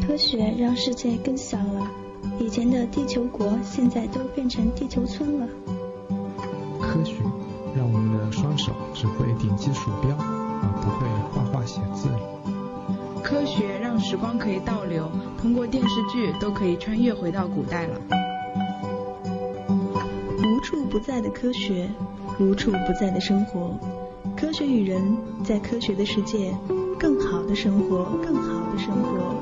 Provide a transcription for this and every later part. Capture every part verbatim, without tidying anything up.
科学让世界更小了，以前的地球国现在都变成地球村了。 科学让我们的双手只会点击鼠标，而不会画画写字。 科学让时光可以倒流，通过电视剧都可以穿越回到古代了。 无处不在的科学，无处不在的生活。科学与人，在科学的世界，更好的生活，更好的生活。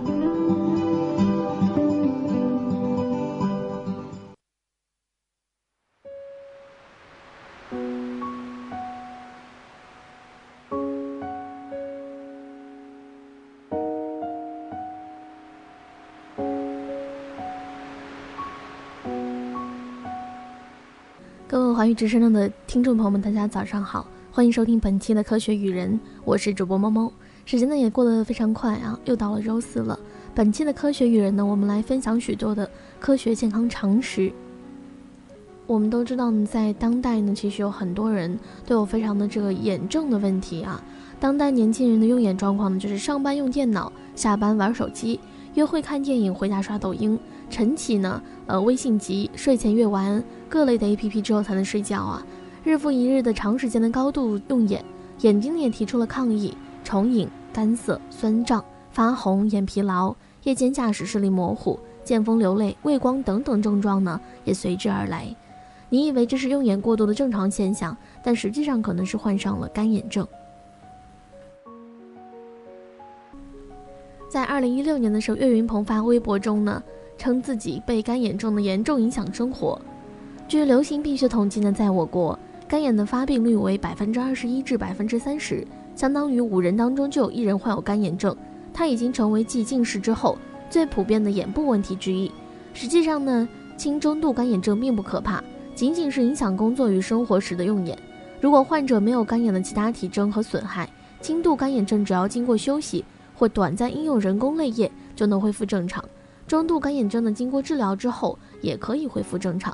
各位华语之声上的听众朋友们，大家早上好，欢迎收听本期的科学与人，我是主播猫猫。时间呢也过得非常快啊，又到了周四了。本期的科学与人呢，我们来分享许多的科学健康常识。我们都知道呢，在当代呢，其实有很多人都有非常的这个眼症的问题啊。当代年轻人的用眼状况呢，就是上班用电脑，下班玩手机，约会看电影，回家刷抖音，晨起呢，呃，微信急，睡前阅完各类的 A P P 之后才能睡觉啊。日复一日的长时间的高度用眼，眼睛也提出了抗议，重影、干涩、酸胀、发红、眼疲劳、夜间驾驶视力模糊、见风流泪、畏光等等症状呢，也随之而来。你以为这是用眼过度的正常现象，但实际上可能是患上了干眼症。在二零一六年的时候，岳云鹏发微博中呢，称自己被干眼症的严重影响生活。据流行病学统计呢，在我国干眼的发病率为百分之二十一至百分之三十，相当于五人当中就有一人患有干眼症。它已经成为继近视之后最普遍的眼部问题之一。实际上呢，轻中度干眼症并不可怕，仅仅是影响工作与生活时的用眼。如果患者没有干眼的其他体征和损害，轻度干眼症只要经过休息或短暂应用人工泪液就能恢复正常。中度干眼症呢，经过治疗之后也可以恢复正常。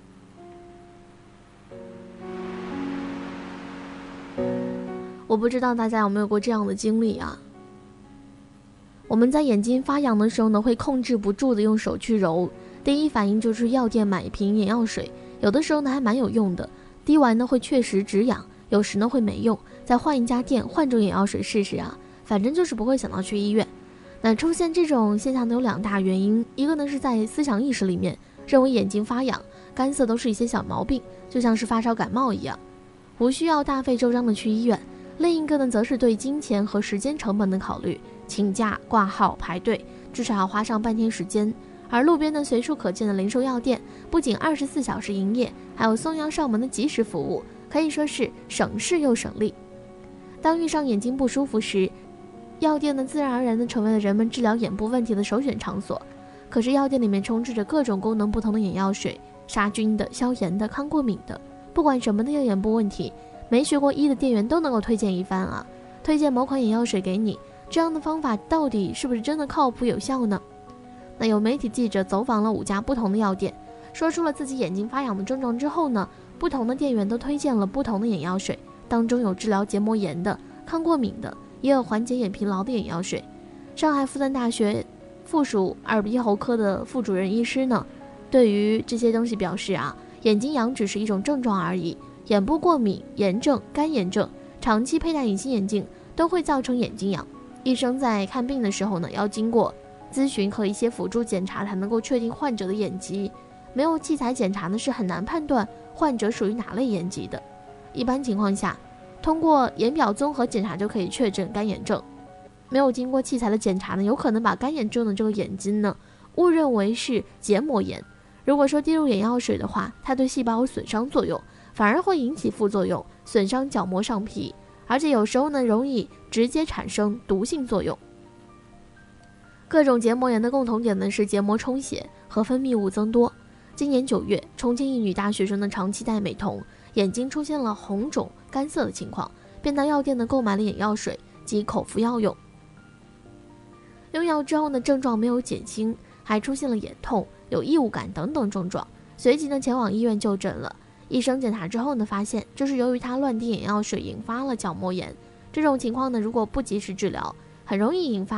我不知道大家有没有过这样的经历啊？我们在眼睛发痒的时候呢，会控制不住的用手去揉，第一反应就是药店买一瓶眼药水，有的时候呢还蛮有用的，滴完呢会确实止痒，有时呢会没用，再换一家店换种眼药水试试啊，反正就是不会想到去医院。那出现这种现象呢有两大原因，一个呢是在思想意识里面认为眼睛发痒、干涩都是一些小毛病，就像是发烧感冒一样，不需要大费周章的去医院。另一个呢则是对金钱和时间成本的考虑，请假、挂号、排队，至少要花上半天时间。而路边的随处可见的零售药店不仅二十四小时营业，还有送药上门的及时服务，可以说是省事又省力。当遇上眼睛不舒服时，药店呢自然而然地成为了人们治疗眼部问题的首选场所。可是药店里面充斥着各种功能不同的眼药水，杀菌的、消炎的、抗过敏的，不管什么的眼部问题，没学过医的店员都能够推荐一番啊，推荐某款眼药水给你，这样的方法到底是不是真的靠谱有效呢？那有媒体记者走访了五家不同的药店，说出了自己眼睛发痒的症状之后呢，不同的店员都推荐了不同的眼药水，当中有治疗结膜炎的、抗过敏的，也有缓解眼疲劳的眼药水。上海复旦大学附属耳鼻喉科的副主任医师呢，对于这些东西表示啊，眼睛痒只是一种症状而已，眼部过敏、炎症、干眼症，长期佩戴隐形眼镜都会造成眼睛痒。医生在看病的时候呢，要经过咨询和一些辅助检查才能够确定患者的眼疾，没有器材检查呢是很难判断患者属于哪类眼疾的。一般情况下，通过眼表综合检查就可以确诊干眼症。没有经过器材的检查呢，有可能把干眼症的这个眼睛呢误认为是结膜炎。如果说滴入眼药水的话，它对细胞有损伤作用，反而会引起副作用，损伤角膜上皮，而且有时候呢容易直接产生毒性作用。各种结膜炎的共同点呢是结膜充血和分泌物增多。今年九月，重庆一女大学生呢长期戴美瞳，眼睛出现了红肿、干涩的情况，便到药店呢购买了眼药水及口服药用。用药之后呢，症状没有减轻，还出现了眼痛、有异物感等等症状，随即呢前往医院就诊了。医生检查之后呢，发现这是由于他乱滴眼药水引发了角膜炎。这种情况呢，如果不及时治疗，很容易引发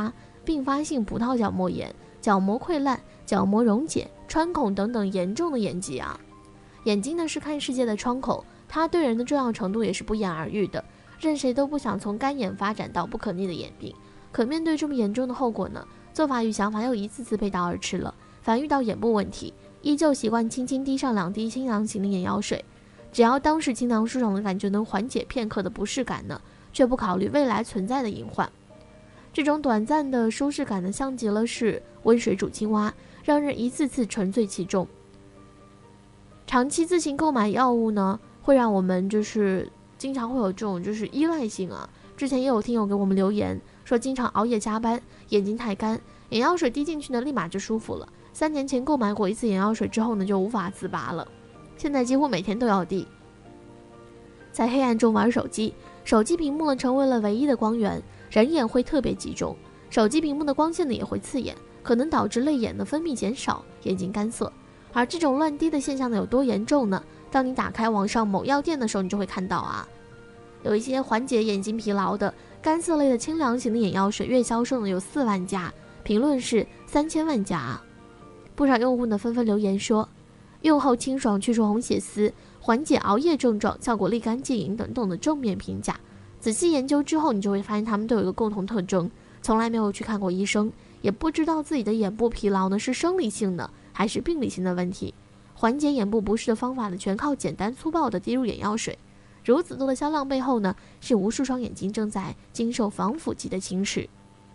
并发性葡萄角膜炎、角膜溃烂、角膜溶解、穿孔等等严重的眼疾啊。眼睛呢是看世界的窗口，它对人的重要程度也是不言而喻的。任谁都不想从干眼发展到不可逆的眼病，可面对这么严重的后果呢，做法与想法又一次次背道而驰了。凡遇到眼部问题，依旧习惯轻轻滴上两滴清凉型的眼药水，只要当时清凉舒爽的感觉能缓解片刻的不适感呢，却不考虑未来存在的隐患。这种短暂的舒适感呢，像极了是温水煮青蛙，让人一次次沉醉其中。长期自行购买药物呢，会让我们就是经常会有这种就是依赖性啊。之前也有听友给我们留言说，经常熬夜加班，眼睛太干，眼药水滴进去呢，立马就舒服了。三年前购买过一次眼药水之后呢，就无法自拔了，现在几乎每天都要滴。在黑暗中玩手机，手机屏幕呢成为了唯一的光源，人眼会特别集中，手机屏幕的光线呢也会刺眼，可能导致泪眼的分泌减少，眼睛干涩。而这种乱滴的现象呢有多严重呢？当你打开网上某药店的时候，你就会看到啊，有一些缓解眼睛疲劳的干涩类的清凉型的眼药水，月销售呢有四万家，评论是三千万家啊。不少用户呢纷纷留言说，用后清爽，去除红血丝，缓解熬夜症状，效果立竿见影等等的正面评价。仔细研究之后，你就会发现他们都有一个共同特征，从来没有去看过医生，也不知道自己的眼部疲劳呢是生理性的还是病理性的问题。缓解眼部不适的方法呢，全靠简单粗暴的滴入眼药水。如此多的销量背后呢，是无数双眼睛正在经受防腐剂的侵蚀。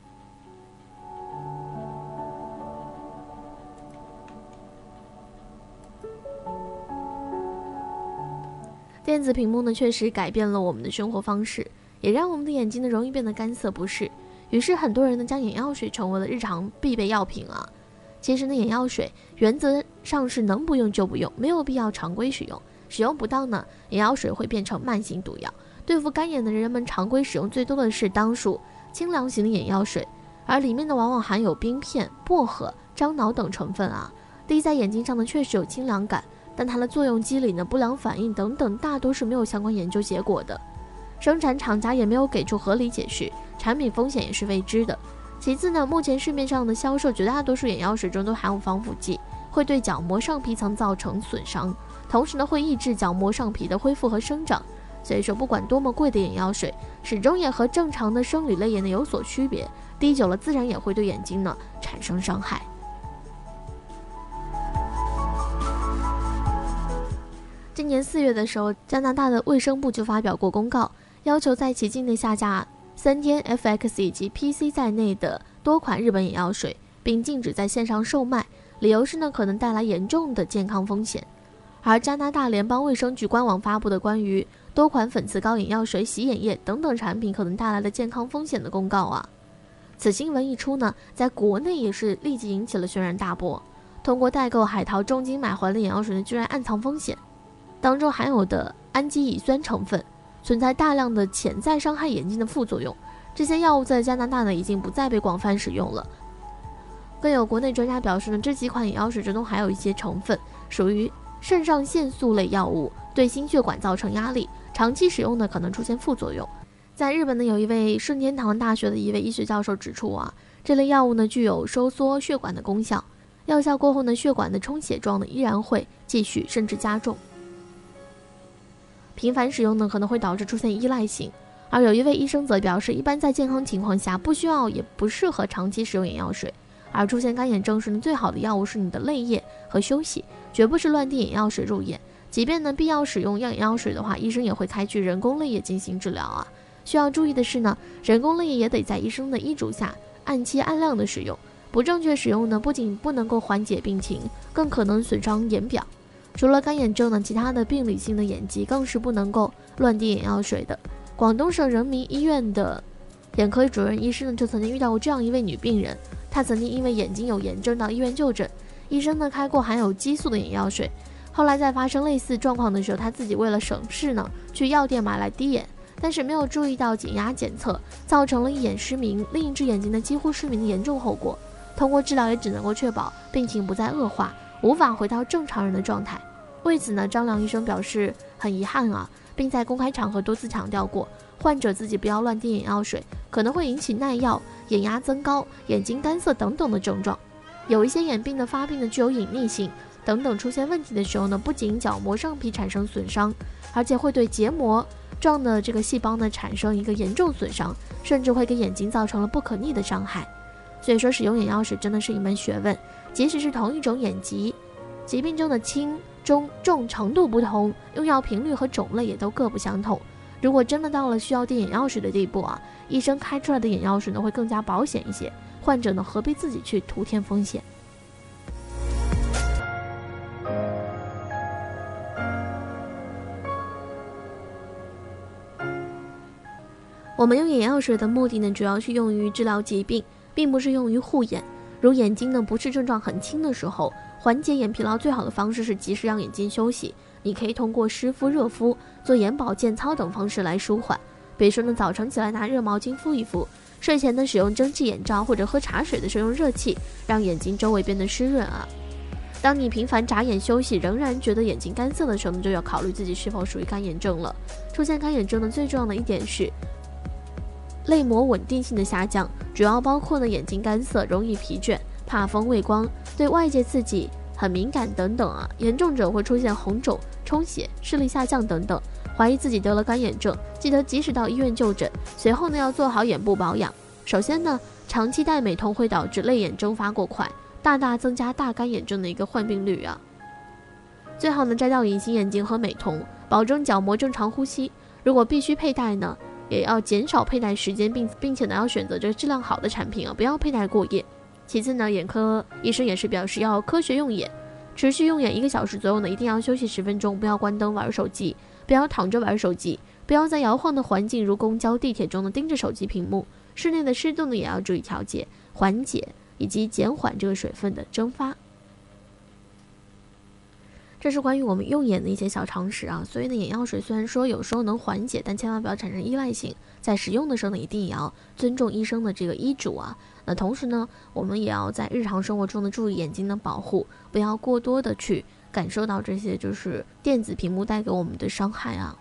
电子屏幕呢，确实改变了我们的生活方式，也让我们的眼睛呢容易变得干涩不适。于是很多人呢将眼药水成为了日常必备药品啊。其实呢，眼药水原则上是能不用就不用，没有必要常规使用。使用不当呢，眼药水会变成慢性毒药。对付干眼的人们常规使用最多的是当属清凉型的眼药水，而里面呢往往含有冰片、薄荷、樟脑等成分啊。滴在眼睛上呢确实有清凉感，但它的作用机理呢、不良反应等等，大多是没有相关研究结果的。生产厂家也没有给出合理解释，产品风险也是未知的。其次呢，目前市面上的销售绝大多数眼药水中都含有防腐剂，会对角膜上皮层造成损伤，同时呢会抑制角膜上皮的恢复和生长。所以说，不管多么贵的眼药水，始终也和正常的生理泪眼呢有所区别，滴久了自然也会对眼睛呢产生伤害。今年四月的时候，加拿大的卫生部就发表过公告，要求在其境内下架三天 F X 以及 P C 在内的多款日本眼药水，并禁止在线上售卖，理由是呢可能带来严重的健康风险。而加拿大联邦卫生局官网发布的关于多款粉刺膏、眼药水、洗眼液等等产品可能带来的健康风险的公告啊，此新闻一出呢，在国内也是立即引起了轩然大波。通过代购海淘重金买回来的眼药水呢，居然暗藏风险，当中含有的氨基乙酸成分存在大量的潜在伤害眼睛的副作用。这些药物在加拿大呢已经不再被广泛使用了。更有国内专家表示呢，这几款眼药水之中还有一些成分属于肾上腺素类药物，对心血管造成压力，长期使用呢可能出现副作用。在日本呢，有一位顺天堂大学的一位医学教授指出啊，这类药物呢具有收缩血管的功效，药效过后呢，血管的充血状呢依然会继续甚至加重。频繁使用呢可能会导致出现依赖性，而有一位医生则表示，一般在健康情况下不需要也不适合长期使用眼药水。而出现干眼症时呢，最好的药物是你的泪液和休息，绝不是乱滴眼药水入眼。即便呢必要使用眼药水的话，医生也会开具人工泪液进行治疗啊。需要注意的是呢，人工泪液也得在医生的医嘱下按期按量的使用，不正确使用呢，不仅不能够缓解病情，更可能损伤眼表。除了干眼症呢，其他的病理性的眼疾更是不能够乱滴眼药水的。广东省人民医院的眼科主任医师呢，就曾经遇到过这样一位女病人，她曾经因为眼睛有炎症到医院就诊，医生呢开过含有激素的眼药水，后来在发生类似状况的时候，她自己为了省事呢，去药店买来滴眼，但是没有注意到减压检测，造成了一眼失明，另一只眼睛呢几乎失明的严重后果。通过治疗也只能够确保病情不再恶化，无法回到正常人的状态。为此呢，张良医生表示很遗憾啊，并在公开场合多次强调过， 患者自己不要乱滴眼药水，可能会引起耐药、眼压增高、眼睛干涩等等的症状。有一些眼病的发病呢具有隐匿性，等等出现问题的时候呢，不仅角膜上皮产生损伤，而且会对结膜状的这个细胞呢产生一个严重损伤，甚至会给眼睛造成了不可逆的伤害。所以说使用眼药水真的是一门学问，即使是同一种眼疾，疾病中的轻、中、重程度不同，用药频率和种类也都各不相同。如果真的到了需要滴眼药水的地步啊，医生开出来的眼药水呢会更加保险一些，患者呢何必自己去徒添风险。我们用眼药水的目的呢，主要是用于治疗疾病，并不是用于护眼。如眼睛呢不适症状很轻的时候，缓解眼疲劳最好的方式是及时让眼睛休息。你可以通过湿敷、热敷、做眼保健操等方式来舒缓。比如说呢，早晨起来拿热毛巾敷一敷，睡前呢使用蒸汽眼罩，或者喝茶水的时候用热气让眼睛周围变得湿润啊。当你频繁眨眼休息，仍然觉得眼睛干涩的时候呢，就要考虑自己是否属于干眼症了。出现干眼症的最重要的一点是泪膜稳定性的下降，主要包括呢眼睛干涩、容易疲倦、怕风畏光、对外界刺激很敏感等等啊。严重者会出现红肿、充血、视力下降等等。怀疑自己得了干眼症，记得及时到医院就诊，随后呢要做好眼部保养。首先呢，长期戴美瞳会导致泪眼蒸发过快，大大增加大干眼症的一个患病率啊。最好呢摘掉隐形眼镜和美瞳，保证角膜正常呼吸。如果必须佩戴呢，也要减少佩戴时间，并并且呢要选择这个质量好的产品啊，不要佩戴过夜。其次呢，眼科医生也是表示要科学用眼，持续用眼一个小时左右呢，一定要休息十分钟，不要关灯玩手机，不要躺着玩手机，不要在摇晃的环境如公交、地铁中呢盯着手机屏幕。室内的湿度呢也要注意调节、缓解以及减缓这个水分的蒸发。这是关于我们用眼的一些小常识啊，所以呢，眼药水虽然说有时候能缓解，但千万不要产生依赖性。在使用的时候呢，一定也要尊重医生的这个医嘱啊。那同时呢，我们也要在日常生活中呢注意眼睛的保护，不要过多的去感受到这些就是电子屏幕带给我们的伤害啊。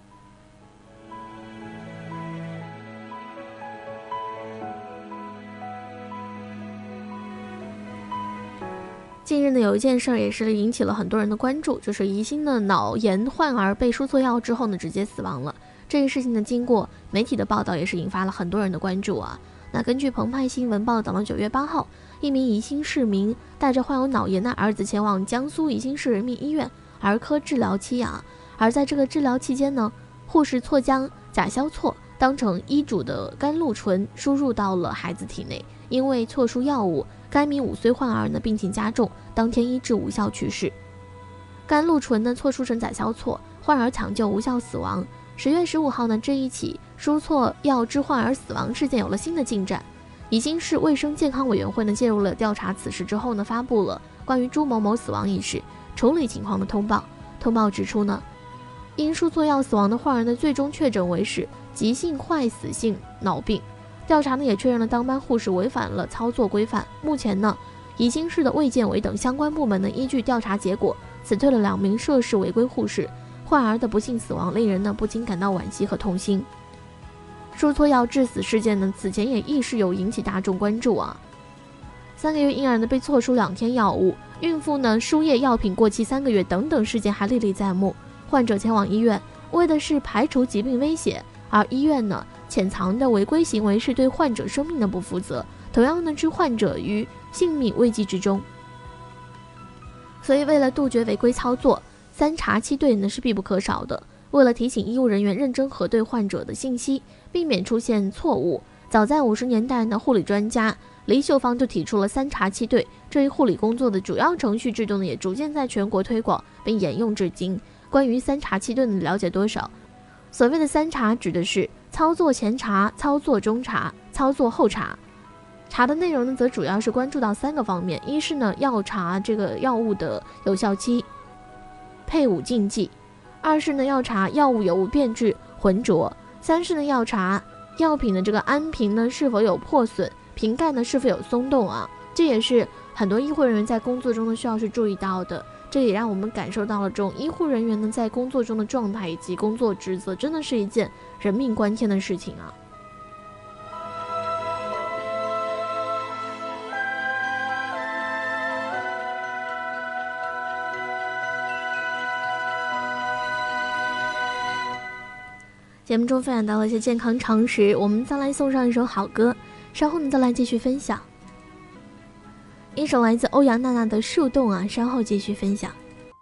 近日呢，有一件事儿也是引起了很多人的关注，就是宜兴的脑炎患儿被输错药之后呢，直接死亡了。这个事情呢，经过媒体的报道，也是引发了很多人的关注啊。那根据澎湃新闻报道呢，九月八号，一名宜兴市民带着患有脑炎的儿子前往江苏宜兴市人民医院儿科治疗期啊。而在这个治疗期间呢，护士错将甲硝唑当成医嘱的甘露醇输入到了孩子体内，因为错输药物，该名五岁患儿呢病情加重，当天医治无效去世。甘露醇呢错输成甲硝唑，患儿抢救无效死亡。十月十五号呢，这一起输错药致患儿死亡事件有了新的进展。宜兴市卫生健康委员会呢介入了调查此事之后呢，发布了关于朱某某死亡一事处理情况的通报。通报指出呢，因输错药死亡的患儿呢，最终确诊为是急性坏死性脑病。调查呢也确认了当班护士违反了操作规范。目前呢，宜兴市的卫健委等相关部门呢依据调查结果，辞退了两名涉事违规护士。患儿的不幸死亡令人呢不禁感到惋惜和痛心。输错药致死事件呢，此前也亦是有引起大众关注啊。三个月婴儿呢被错输两天药物，孕妇呢输液药品过期三个月等等事件还历历在目。患者前往医院为的是排除疾病威胁，而医院呢潜藏的违规行为是对患者生命的不负责，同样呢置患者于性命危机之中。所以为了杜绝违规操作，三查七对呢是必不可少的。为了提醒医务人员认真核对患者的信息，避免出现错误，早在五十年代呢，护理专家黎秀芳就提出了三查七对这一护理工作的主要程序制度呢，也逐渐在全国推广并沿用至今。关于三查七对你了解多少？所谓的三查指的是操作前查、操作中查、操作后查。查的内容呢，则主要是关注到三个方面：一是呢要查这个药物的有效期、配伍禁忌；二是呢要查药物有无变质、浑浊；三是呢要查药品的这个安瓶呢是否有破损，瓶盖呢是否有松动啊。这也是很多医护人员在工作中呢需要去注意到的。 这也让我们感受到了这种医护人员呢在工作中的状态以及工作职责，真的是一件人命关天的事情啊。节目中分享到了一些健康常识，我们再来送上一首好歌，稍后呢再来继续分享。一首来自欧阳娜娜的《树洞》啊，稍后继续分享。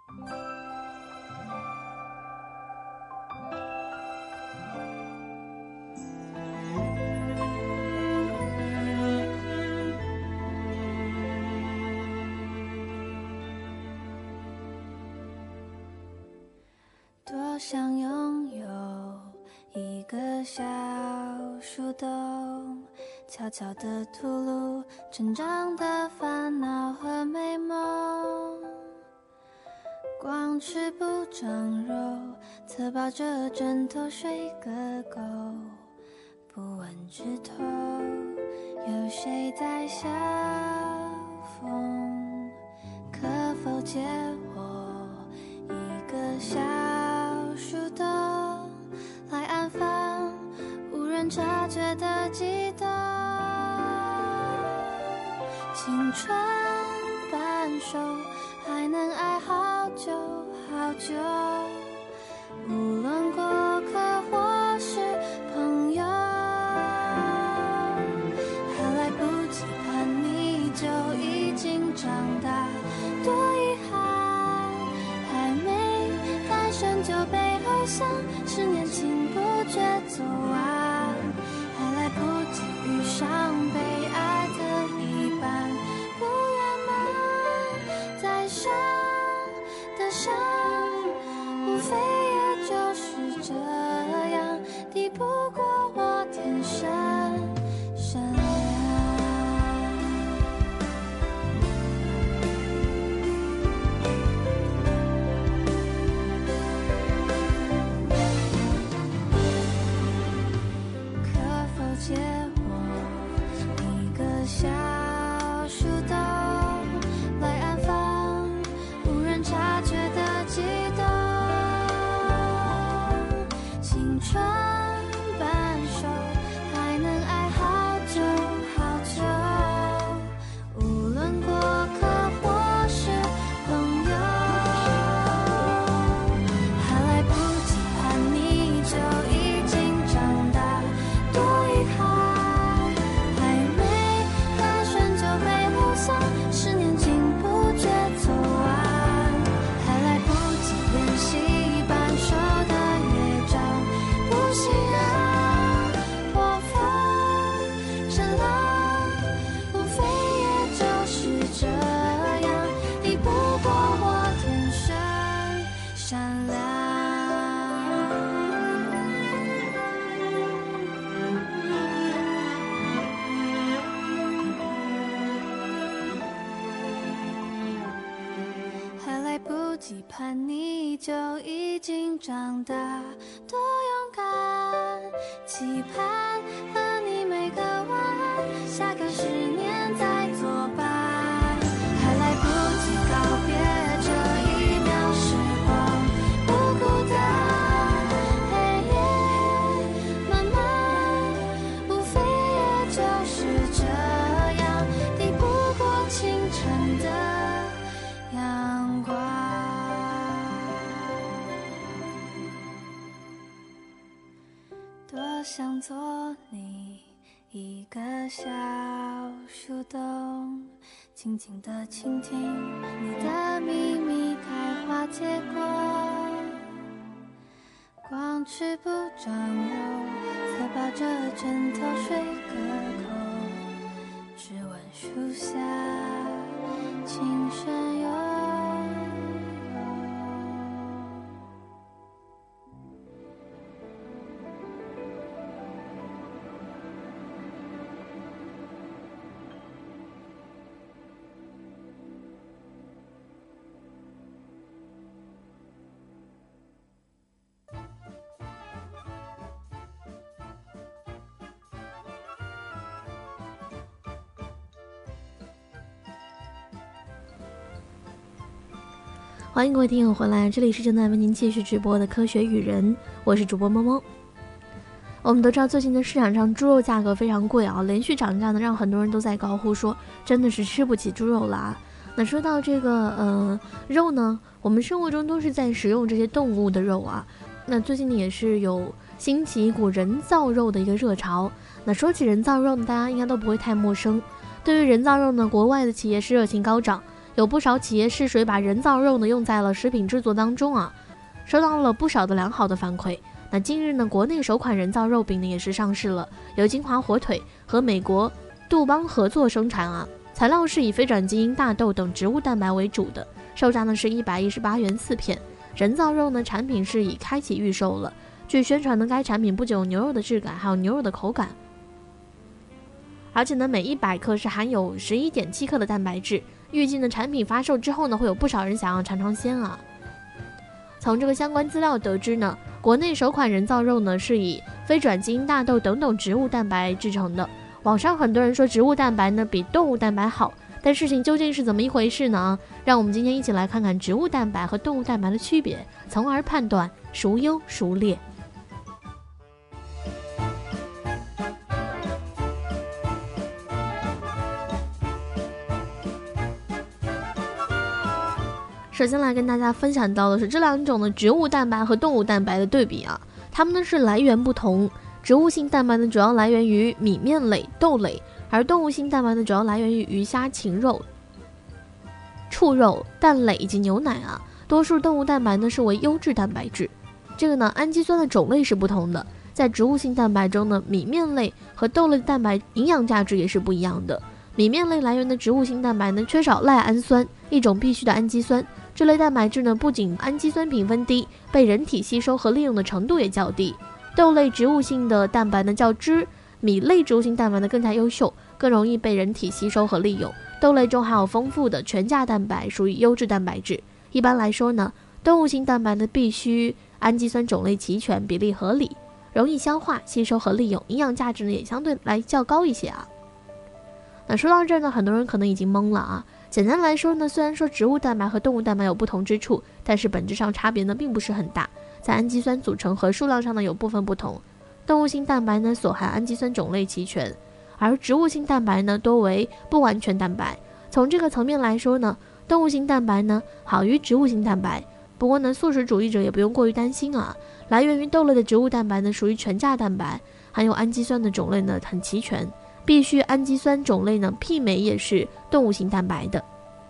多想拥有一个小树洞，悄悄地吐露成长的烦恼和美梦。光吃不长肉，侧抱着枕头睡个够。不问枝头有谁在笑风，可否借我一个小树洞，来安放无人察觉的悸动。青春半熟，还能爱好久好久，无论过客或是朋友，还来不及叛逆就已经长大，多遗憾，还没诞生就被偶像是年轻不觉走完，还来不及遇上被爱的一半，不圆满再伤的伤，无非也就是这样，抵不过我天生善良。可否借我一个小树洞，来安放无人察觉的悸动。青春半熟，还能爱好久好久，无论过客或是朋友，还来不及叛逆就已经长大，多遗憾，还没诞生就被偶像是年轻不觉走完，还来不及练习半熟的乐章，不信任破风成浪，无非也就是这样，抵不过我天生善良。还来不及叛逆就已经长大，多勇敢，期盼和你每个晚安，下个十年再作伴，还来不及告别这一秒时光，不孤单，黑夜漫漫，无非也就是这样，抵不过清晨的阳光。多想做你一个小树洞，静静地倾听你的秘密开花结果。光吃不长肉，侧抱着枕头睡个够，只闻树下轻声悠悠。 欢迎各位听友回来，这里是正在为您继续直播的科学与人，我是主播猫猫。我们都知道最近的市场上猪肉价格非常贵啊，连续涨价呢，让很多人都在高呼说真的是吃不起猪肉了啊。那说到这个呃肉呢，我们生活中都是在食用这些动物的肉啊。那最近呢也是有兴起一股人造肉的一个热潮。那说起人造肉呢，大家应该都不会太陌生。对于人造肉呢，国外的企业是热情高涨。有不少企业试水把人造肉呢用在了食品制作当中啊，收到了不少的良好的反馈。那近日呢，国内首款人造肉饼呢也是上市了，由金华火腿和美国杜邦合作生产啊，材料是以非转基因大豆等植物蛋白为主的，售价呢是一百一十八元四片。人造肉呢产品是已开启预售了，据宣传呢，该产品不仅有牛肉的质感，还有牛肉的口感，而且呢每一百克是含有 十一点七克的蛋白质。预计呢产品发售之后呢，会有不少人想要尝尝鲜啊。从这个相关资料得知呢，国内首款人造肉呢是以非转基因大豆等等植物蛋白制成的。网上很多人说植物蛋白呢比动物蛋白好，但事情究竟是怎么一回事呢？让我们今天一起来看看植物蛋白和动物蛋白的区别，从而判断孰优孰劣。首先来跟大家分享到的是这两种的植物蛋白和动物蛋白的对比啊，它们呢是来源不同。植物性蛋白呢主要来源于米面类、豆类，而动物性蛋白呢主要来源于鱼虾、禽肉、畜肉、蛋类以及牛奶啊。多数动物蛋白呢是为优质蛋白质。这个呢氨基酸的种类是不同的，在植物性蛋白中呢，米面类和豆类蛋白营养价值也是不一样的。米面类来源的植物性蛋白呢缺少赖氨酸，一种必需的氨基酸。这类蛋白质呢，不仅氨基酸评分低，被人体吸收和利用的程度也较低。豆类植物性的蛋白呢较汁，米类植物性蛋白呢更加优秀，更容易被人体吸收和利用。豆类中含有丰富的全价蛋白，属于优质蛋白质。一般来说呢，动物性蛋白呢必须氨基酸种类齐全，比例合理，容易消化、吸收和利用，营养价值呢也相对来较高一些啊。那说到这儿呢，很多人可能已经懵了啊。简单来说呢，虽然说植物蛋白和动物蛋白有不同之处，但是本质上差别呢并不是很大，在氨基酸组成和数量上呢有部分不同。动物性蛋白呢所含氨基酸种类齐全，而植物性蛋白呢多为不完全蛋白。从这个层面来说呢，动物性蛋白呢好于植物性蛋白。不过呢，素食主义者也不用过于担心啊。来源于豆类的植物蛋白呢属于全价蛋白，含有氨基酸的种类呢很齐全。必需氨基酸种类呢媲美也是动物性蛋白的。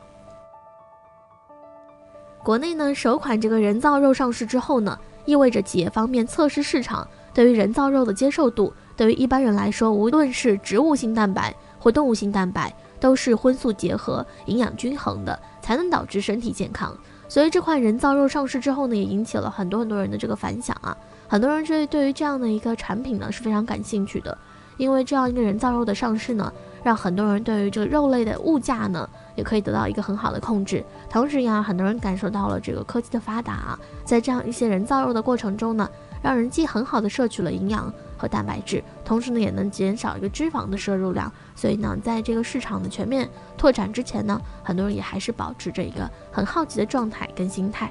国内呢首款这个人造肉上市之后呢，意味着企业方面测试市场对于人造肉的接受度。对于一般人来说，无论是植物性蛋白或动物性蛋白，都是荤素结合、营养均衡的，才能导致身体健康。所以这款人造肉上市之后呢，也引起了很多很多人的这个反响啊。很多人对对于这样的一个产品呢是非常感兴趣的。因为这样一个人造肉的上市呢，让很多人对于这个肉类的物价呢也可以得到一个很好的控制。同时呀，很多人感受到了这个科技的发达啊，在这样一些人造肉的过程中呢，让人既很好的摄取了营养和蛋白质，同时呢也能减少一个脂肪的摄入量。所以呢，在这个市场的全面拓展之前呢，很多人也还是保持着一个很好奇的状态跟心态。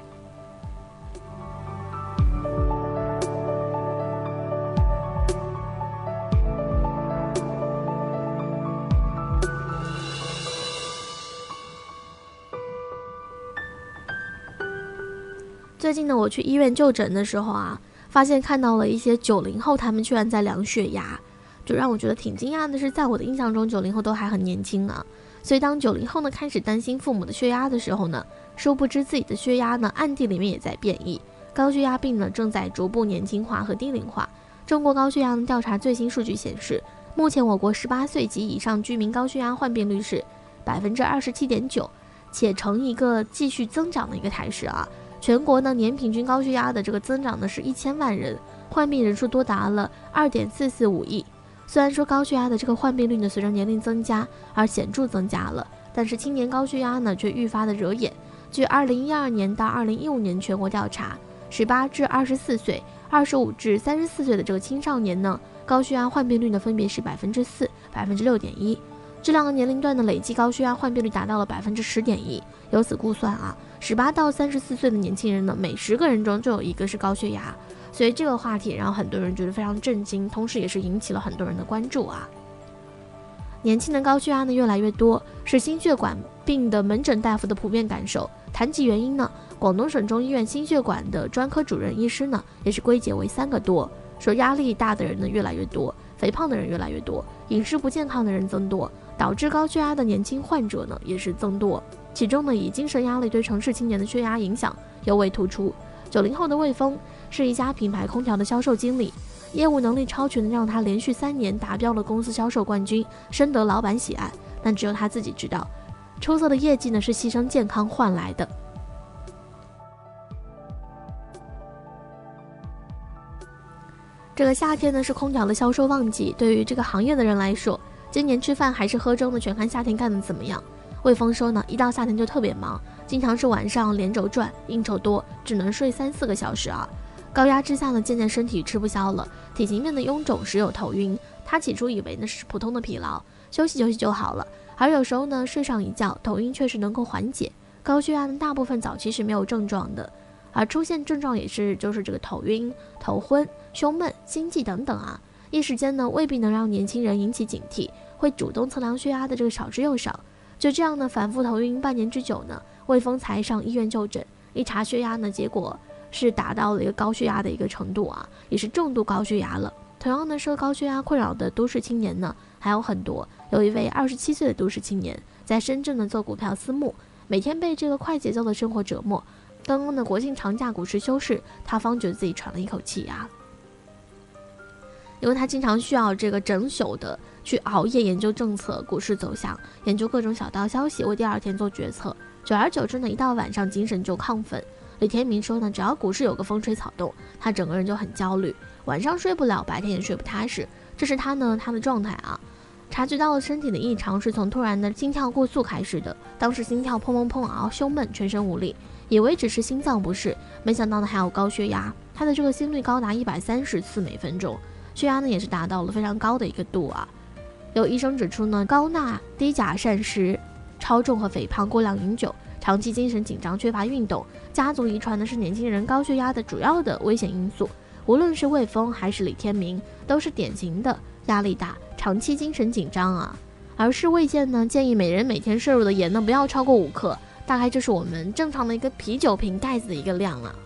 最近呢，我去医院就诊的时候啊，发现看到了一些九零后，他们居然在量血压，就让我觉得挺惊讶的是，在我的印象中，九零后都还很年轻啊。所以当九零后呢开始担心父母的血压的时候呢，殊不知自己的血压呢暗地里面也在变异，高血压病呢正在逐步年轻化和低龄化。中国高血压调查最新数据显示，目前我国十八岁及以上居民高血压患病率是百分之二十七点九，且呈一个继续增长的一个态势啊。全国呢年平均高血压的这个增长呢是一千万人，患病人数多达了二点四四五亿。虽然说高血压的这个患病率呢随着年龄增加而显著增加了，但是青年高血压呢却愈发的惹眼。据二零一二年到二零一五年全国调查，十八至二十四岁、二十五至三十四岁的这个青少年呢，高血压患病率呢分别是百分之四、百分之六点一。 这两个年龄段的累计高血压患病率达到了百分之十点一。由此估算啊，十八到三十四岁的年轻人呢，每十个人中就有一个是高血压。所以这个话题让很多人觉得非常震惊，同时也是引起了很多人的关注啊。年轻的高血压呢越来越多，是心血管病的门诊大夫的普遍感受。谈及原因呢，广东省中医院心血管的专科主任医师呢，也是归结为三个多，说压力大的人呢越来越多，肥胖的人越来越多，饮食不健康的人增多，导致高血压的年轻患者呢也是增多。其中呢，以精神压力对城市青年的血压影响尤为突出。九零后的魏峰是一家品牌空调的销售经理，业务能力超群的让他连续三年达标了公司销售冠军，深得老板喜爱。但只有他自己知道，出色的业绩呢是牺牲健康换来的。这个夏天呢是空调的销售旺季，对于这个行业的人来说，今年吃饭还是喝粥呢，全看夏天干得怎么样。魏峰说呢，一到夏天就特别忙，经常是晚上连轴转，应酬多，只能睡三四个小时啊。高压之下呢，渐渐身体吃不消了，体型变得臃肿，时有头晕。他起初以为呢是普通的疲劳，休息休息就好了，而有时候呢睡上一觉，头晕确实能够缓解。高血压呢大部分早期是没有症状的，而出现症状也是就是这个头晕、头昏、胸闷、心悸等等啊。一时间呢未必能让年轻人引起警惕，会主动测量血压的这个少之又少。就这样呢，反复头晕半年之久呢，魏峰才上医院就诊，一查血压呢，结果是达到了一个高血压的一个程度啊，也是重度高血压了。同样呢，受高血压困扰的都市青年呢还有很多。有一位二十七岁的都市青年，在深圳呢做股票私募，每天被这个快节奏的生活折磨。刚刚的国庆长假股市休市，他方觉得自己喘了一口气啊。因为他经常需要这个整宿的去熬夜研究政策、股市走向，研究各种小道消息，为第二天做决策。久而久之呢，一到晚上精神就亢奋。李天明说呢，只要股市有个风吹草动，他整个人就很焦虑，晚上睡不了，白天也睡不踏实。这是他呢他的状态啊。察觉到了身体的异常是从突然的心跳过速开始的，当时心跳砰砰砰啊，胸闷，全身无力，以为只是心脏不适，没想到呢还有高血压，他的这个心率高达一百三十次每分钟。血压呢也是达到了非常高的一个度啊。有医生指出呢，高钠、低钾膳食、超重和肥胖、过量饮酒、长期精神紧张、缺乏运动，家族遗传呢是年轻人高血压的主要的危险因素。无论是魏峰还是李天明，都是典型的压力大、长期精神紧张啊。而世卫健呢建议每人每天摄入的盐呢不要超过五克，大概就是我们正常的一个啤酒瓶盖子的一个量啊。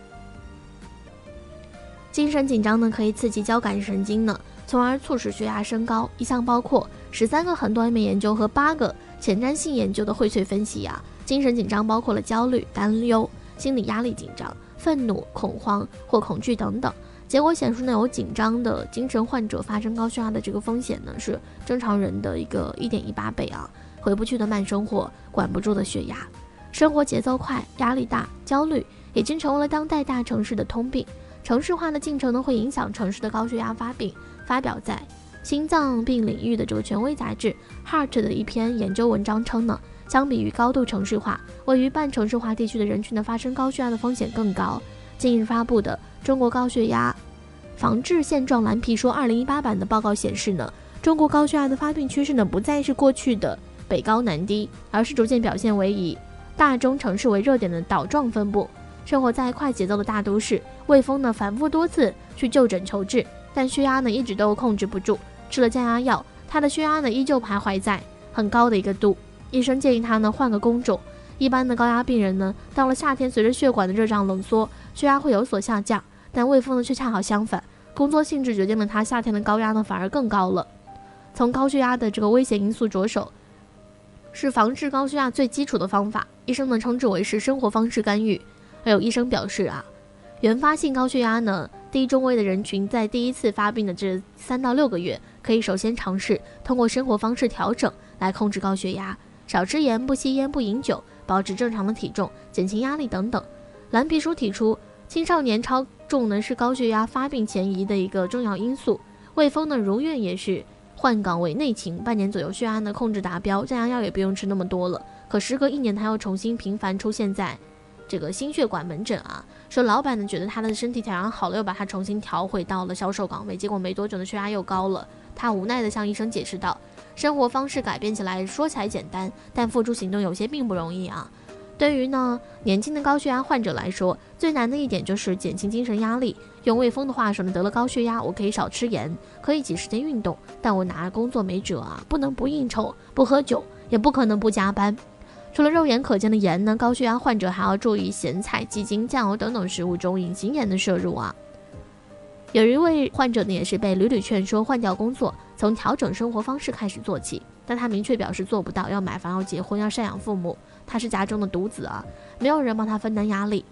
精神紧张呢可以刺激交感神经呢，从而促使血压升高。一项包括十三个横断面研究和八个前瞻性研究的荟萃分析啊，精神紧张包括了焦虑、担忧、心理压力紧张、愤怒、恐慌或恐惧等等。结果显示呢，有紧张的精神患者发生高血压的这个风险呢是正常人的一个 一点一八倍啊。回不去的慢生活，管不住的血压，生活节奏快、压力大、焦虑已经成为了当代大城市的通病。城市化的进程呢，会影响城市的高血压发病。发表在心脏病领域的这个权威杂志 Heart 的一篇研究文章称呢，相比于高度城市化，位于半城市化地区的人群呢，发生高血压的风险更高。近日发布的《中国高血压防治现状蓝皮书》二零一八版的报告显示呢，中国高血压的发病趋势呢，不再是过去的北高南低，而是逐渐表现为以大中城市为热点的岛状分布。生活在快节奏的大都市，魏峰呢反复多次去就诊求治，但血压呢一直都控制不住，吃了降压药，他的血压呢依旧徘徊在很高的一个度。医生建议他呢换个工种。一般的高压病人呢，到了夏天，随着血管的热胀冷缩，血压会有所下降，但魏峰呢却恰好相反，工作性质决定了他夏天的高压呢反而更高了。从高血压的这个危险因素着手，是防治高血压最基础的方法，医生呢称之为是生活方式干预。还有医生表示啊，原发性高血压呢，低中危的人群在第一次发病的这三到六个月，可以首先尝试通过生活方式调整来控制高血压，少吃盐、不吸烟、不饮酒，保持正常的体重，减轻压力等等。蓝皮书提出，青少年超重呢是高血压发病前移的一个重要因素。魏峰呢如愿也是换岗为内勤，半年左右血压呢控制达标，降压药也不用吃那么多了。可时隔一年，他又重新频繁出现在这个心血管门诊啊，说老板呢觉得他的身体调养好了，又把他重新调回到了销售岗位，结果没多久的血压又高了。他无奈的向医生解释道， 生活方式改变起来说起来简单，但付诸行动有些并不容易啊。对于呢年轻的高血压患者来说，最难的一点就是减轻精神压力。用魏峰的话说呢，得了高血压，我可以少吃盐，可以挤时间运动，但我拿工作没辙啊，不能不应酬，不喝酒，也不可能不加班。除了肉眼可见的盐呢，高血压患者还要注意咸菜、鸡精、酱油等等食物中隐形盐的摄入啊。有一位患者呢，也是被屡屡劝说换掉工作，从调整生活方式开始做起，但他明确表示做不到，要买房、要结婚、要赡养父母。他是家中的独子啊，没有人帮他分担压力。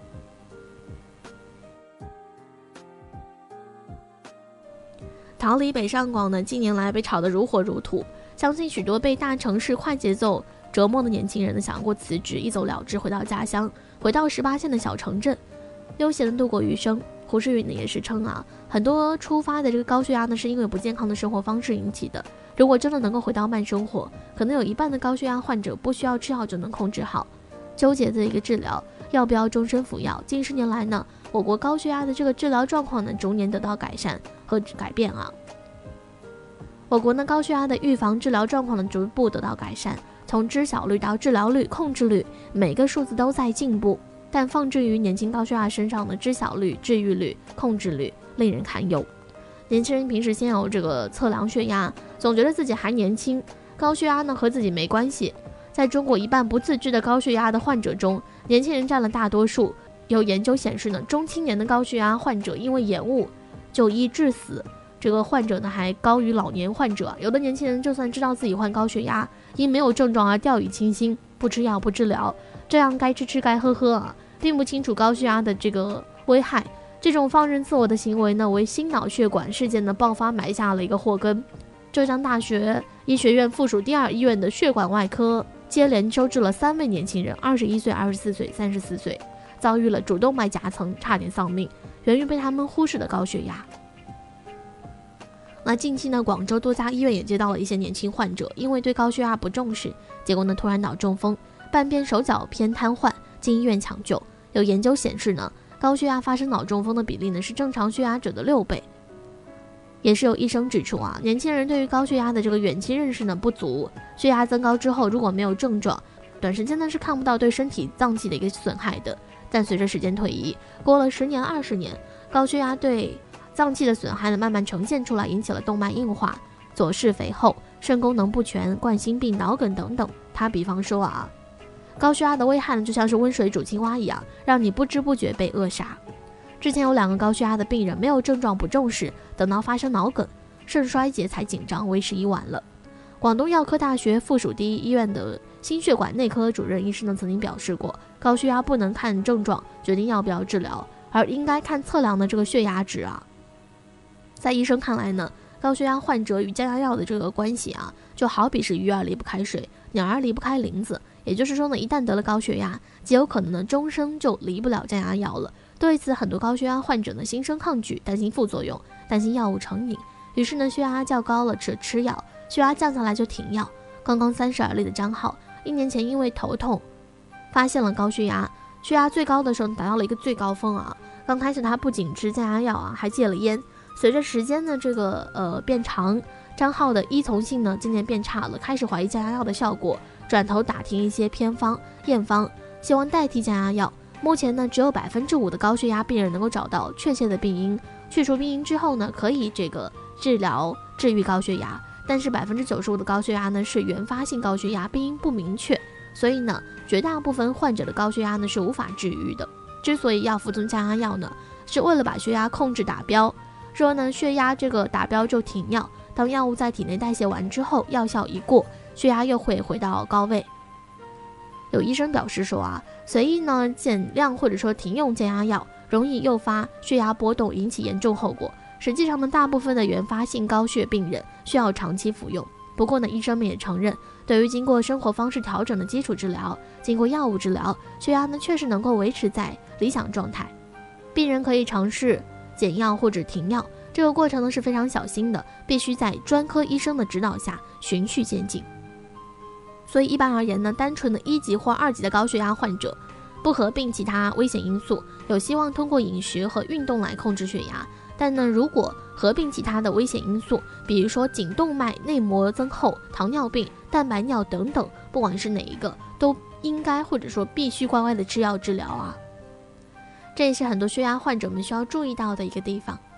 逃离北上广呢，近年来被炒得如火如荼，相信许多被大城市快节奏折磨的年轻人呢，想过辞职，一走了之，回到家乡，回到十八线的小城镇，悠闲的度过余生。胡世宇呢也是称啊，很多出发的这个高血压呢，是因为不健康的生活方式引起的。如果真的能够回到慢生活，可能有一半的高血压患者不需要吃药就能控制好。纠结的一个治疗，要不要终身服药？近十年来呢，我国高血压的这个治疗状况呢，逐年得到改善和改变啊。我国呢高血压的预防治疗状况呢，逐步得到改善，从知晓率到治疗率、控制率，每个数字都在进步。但放置于年轻高血压身上的知晓率、治愈率、控制率令人堪忧。年轻人平时先有这个测量血压，总觉得自己还年轻，高血压呢和自己没关系。在中国一半不自知的高血压的患者中，年轻人占了大多数。有研究显示呢，中青年的高血压患者因为延误就医致死，这个患者呢还高于老年患者。有的年轻人就算知道自己患高血压，因没有症状而掉以轻心，不吃药不治疗，这样该吃吃该喝喝啊，并不清楚高血压的这个危害。这种放任自我的行为呢，为心脑血管事件的爆发埋下了一个祸根。浙江大学医学院附属第二医院的血管外科接连收治了三位年轻人，二十一岁、二十四岁、三十四岁，遭遇了主动脉夹层，差点丧命，源于被他们忽视的高血压。那近期呢，广州多家医院也接到了一些年轻患者，因为对高血压不重视，结果呢突然脑中风，半边手脚偏瘫痪，进医院抢救。有研究显示呢，高血压发生脑中风的比例呢是正常血压者的六倍。也是有医生指出啊，年轻人对于高血压的这个远期认识呢不足，血压增高之后如果没有症状，短时间呢是看不到对身体脏器的一个损害的。但随着时间推移，过了十年、二十年，高血压对脏器的损害呢慢慢呈现出来，引起了动脉硬化、左室肥厚、肾功能不全、冠心病、脑梗等等。他比方说啊，高血压的危害呢就像是温水煮青蛙一样，让你不知不觉被扼杀。之前有两个高血压的病人没有症状不重视，等到发生脑梗、肾衰竭才紧张，为时已晚了。广东药科大学附属第一医院的心血管内科主任医师呢曾经表示过，高血压不能看症状决定要不要治疗，而应该看测量的这个血压值啊。在医生看来呢，高血压患者与降压药的这个关系啊，就好比是鱼儿离不开水，鸟儿离不开林子。也就是说呢，一旦得了高血压，极有可能呢终生就离不了降压药了。对此，很多高血压患者呢心生抗拒，担心副作用，担心药物成瘾，于是呢血压较高了吃吃药，血压降下来就停药。刚刚三十而立的张浩，一年前因为头痛发现了高血压，血压最高的时候达到了一个最高峰啊。刚开始他不仅吃降压药啊，还戒了烟。随着时间的这个呃变长，张浩的依从性呢渐渐变差了，开始怀疑降压药的效果，转头打听一些偏方、验方，希望代替降压药。目前呢，只有百分之五的高血压病人能够找到确切的病因，去除病因之后呢，可以这个治疗治愈高血压。但是百分之九十五的高血压呢是原发性高血压，病因不明确，所以呢，绝大部分患者的高血压呢是无法治愈的。之所以要服用降压药呢，是为了把血压控制达标。若呢血压这个达标就停药，当药物在体内代谢完之后，药效一过，血压又会回到高位。有医生表示说啊，随意呢减量或者说停用降压药，容易诱发血压波动，引起严重后果。实际上呢，大部分的原发性高血病人需要长期服用。不过呢，医生们也承认，对于经过生活方式调整的基础治疗，经过药物治疗，血压呢确实能够维持在理想状态。病人可以尝试减药或者停药，这个过程呢是非常小心的，必须在专科医生的指导下循序渐进。所以一般而言呢，单纯的一级或二级的高血压患者，不合并其他危险因素，有希望通过饮食和运动来控制血压。 但呢，如果合并其他的危险因素，比如说颈动脉内膜增厚、糖尿病、蛋白尿等等，不管是哪一个，都应该或者说必须乖乖的吃药治疗啊。这也是很多血压患者们需要注意到的一个地方。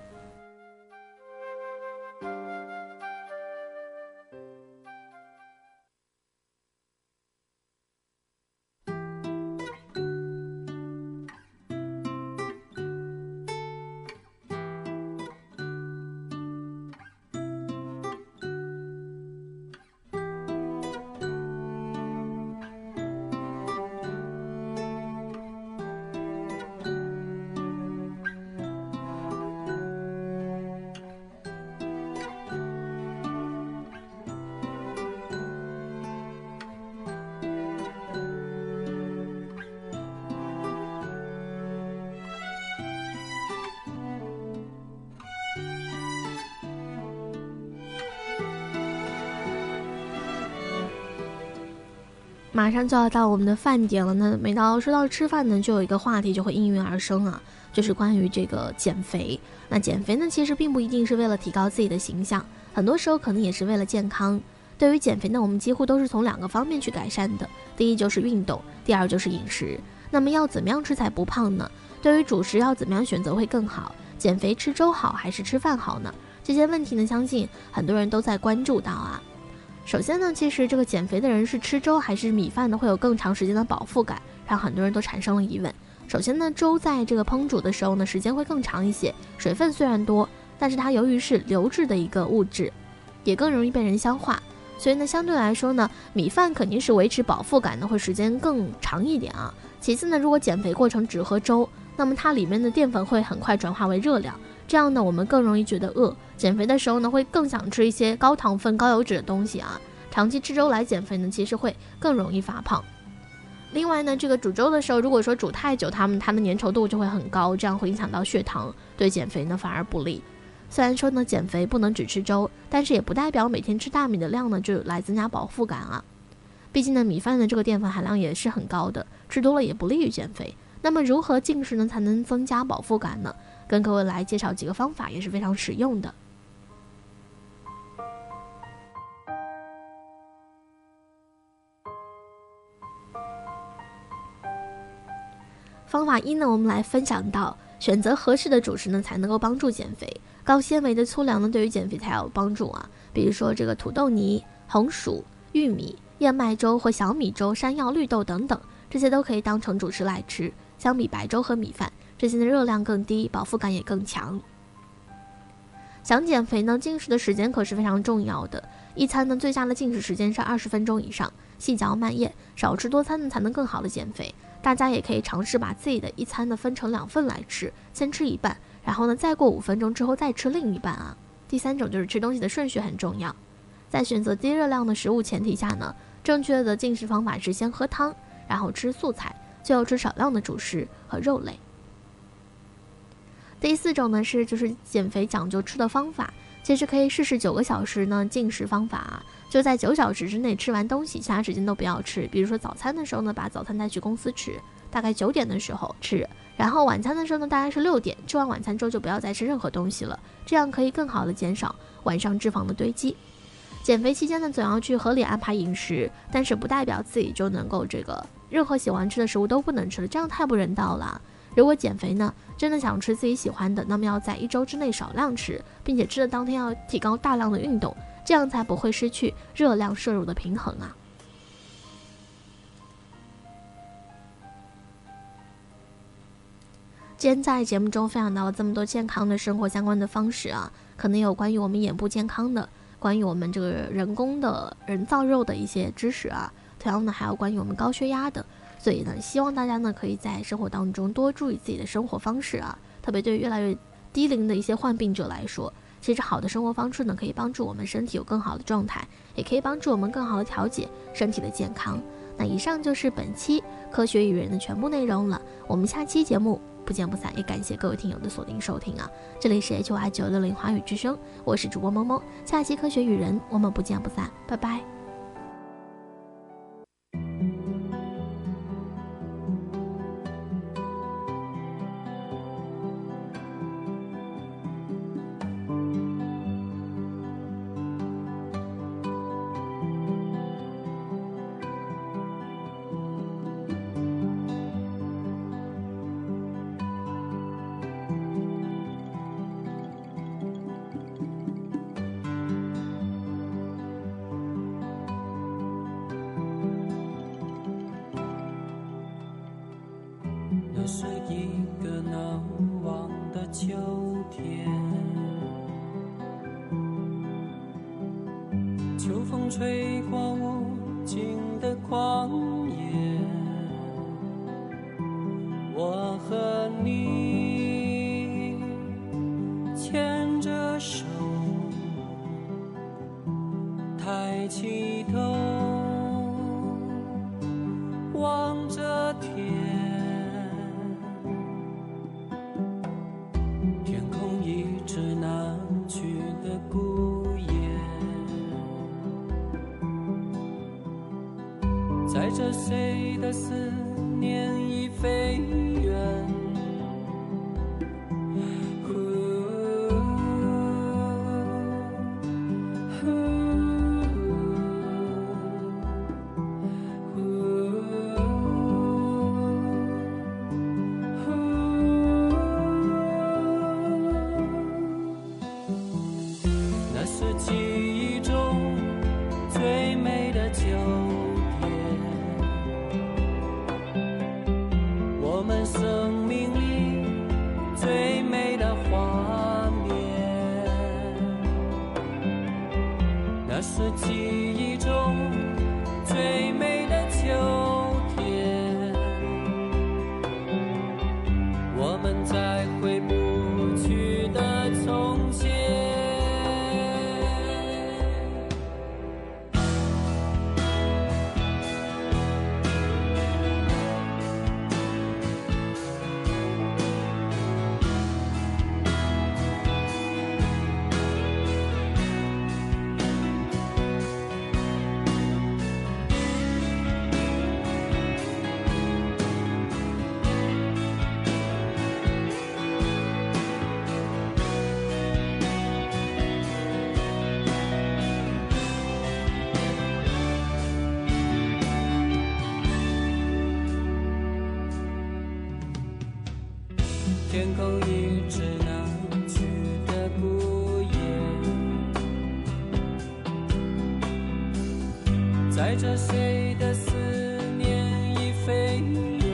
马上就要到我们的饭点了呢，每到说到吃饭呢，就有一个话题就会应运而生啊，就是关于这个减肥。那减肥呢，其实并不一定是为了提高自己的形象，很多时候可能也是为了健康。对于减肥呢，我们几乎都是从两个方面去改善的，第一就是运动，第二就是饮食。那么要怎么样吃才不胖呢？对于主食要怎么样选择会更好？减肥吃粥好还是吃饭好呢？这些问题呢，相信很多人都在关注到啊。首先呢，其实这个减肥的人是吃粥还是米饭呢，会有更长时间的饱腹感，让很多人都产生了疑问。首先呢，粥在这个烹煮的时候呢，时间会更长一些，水分虽然多，但是它由于是流质的一个物质，也更容易被人消化，所以呢，相对来说呢，米饭肯定是维持饱腹感的会时间更长一点啊。其次呢，如果减肥过程只喝粥，那么它里面的淀粉会很快转化为热量，这样呢，我们更容易觉得饿。减肥的时候呢，会更想吃一些高糖分、高油脂的东西啊。长期吃粥来减肥呢，其实会更容易发胖。另外呢，这个煮粥的时候，如果说煮太久，它们它的粘稠度就会很高，这样会影响到血糖，对减肥呢反而不利。虽然说呢，减肥不能只吃粥，但是也不代表每天吃大米的量呢就来增加饱腹感啊。毕竟呢，米饭的这个淀粉含量也是很高的，吃多了也不利于减肥。那么如何进食呢才能增加饱腹感呢？跟各位来介绍几个方法，也是非常实用的。方法一呢，我们来分享到选择合适的主食呢，才能够帮助减肥。高纤维的粗粮呢，对于减肥才有帮助啊。比如说这个土豆泥、红薯、玉米、燕麦粥或小米粥、山药、绿豆等等，这些都可以当成主食来吃。相比白粥和米饭，这些的热量更低，饱腹感也更强。想减肥呢，进食的时间可是非常重要的。一餐呢，最佳的进食时间是二十分钟以上，细嚼慢咽，少吃多餐呢，才能更好的减肥。大家也可以尝试把自己的一餐呢分成两份来吃，先吃一半，然后呢再过五分钟之后再吃另一半啊。第三种就是吃东西的顺序很重要，在选择低热量的食物前提下呢，正确的进食方法是先喝汤，然后吃素菜，最后吃少量的主食和肉类。第四种呢是就是减肥讲究吃的方法，其实可以试试九个小时呢进食方法啊，就在九小时之内吃完东西，其他时间都不要吃。比如说早餐的时候呢，把早餐带去公司吃，大概九点的时候吃，然后晚餐的时候呢，大概是六点，吃完晚餐之后就不要再吃任何东西了，这样可以更好的减少晚上脂肪的堆积。减肥期间呢，总要去合理安排饮食，但是不代表自己就能够这个任何喜欢吃的食物都不能吃了，这样太不人道了。如果减肥呢，真的想吃自己喜欢的，那么要在一周之内少量吃，并且吃的当天要提高大量的运动，这样才不会失去热量摄入的平衡啊。今天在节目中分享到了这么多健康的生活相关的方式啊，可能有关于我们眼部健康的，关于我们这个人工的人造肉的一些知识啊，同样呢还有关于我们高血压的。所以呢，希望大家呢可以在生活当中多注意自己的生活方式啊，特别对于越来越低龄的一些患病者来说，其实好的生活方式呢可以帮助我们身体有更好的状态，也可以帮助我们更好的调节身体的健康。那以上就是本期科学与人的全部内容了，我们下期节目不见不散，也感谢各位听友的锁定收听啊！这里是 H Y 九六零华语之声，我是主播萌萌，下期科学与人我们不见不散，拜拜。 是一个难忘的秋天，秋风吹过无尽的旷野，我和你牵着手，抬起头望着天，天空一直南去的孤雁，载着谁的思念已飞远，记忆中最美的秋天，我们生命里最美的画面，那是记忆中最美的秋天，我们再回不去的从前。天空一直南去的孤雁，载着谁的思念已飞远。